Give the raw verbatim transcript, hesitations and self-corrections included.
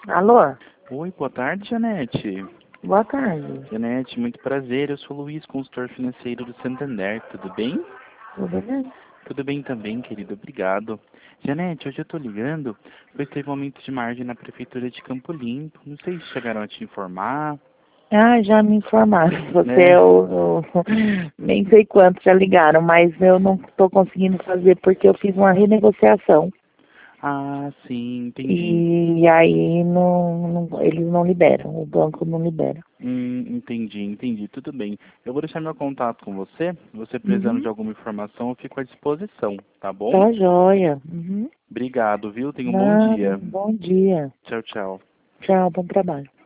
Alô? Oi, boa tarde, Janete. Boa tarde. Janete, muito prazer. Eu sou o Luiz, consultor financeiro do Santander. Tudo bem? Tudo bem? Tudo bem também, querido. Obrigado. Janete, hoje eu tô ligando pois teve um aumento de margem na Prefeitura de Campo Limpo. Não sei se chegaram a te informar, Ah, já me informaram. Você, né? eu, eu nem sei quantos já ligaram, mas eu não estou conseguindo fazer porque eu fiz uma renegociação. Ah, sim, entendi. E aí não, não- eles não liberam, o banco não libera. Hum, entendi, entendi. Tudo bem. Eu vou deixar meu contato com você. Você precisando de Uhum. alguma informação, eu fico à disposição, tá bom? Tá joia. Uhum. Obrigado, viu? Tenha um bom Nada, dia. bom dia. Tchau, tchau. Tchau, bom trabalho.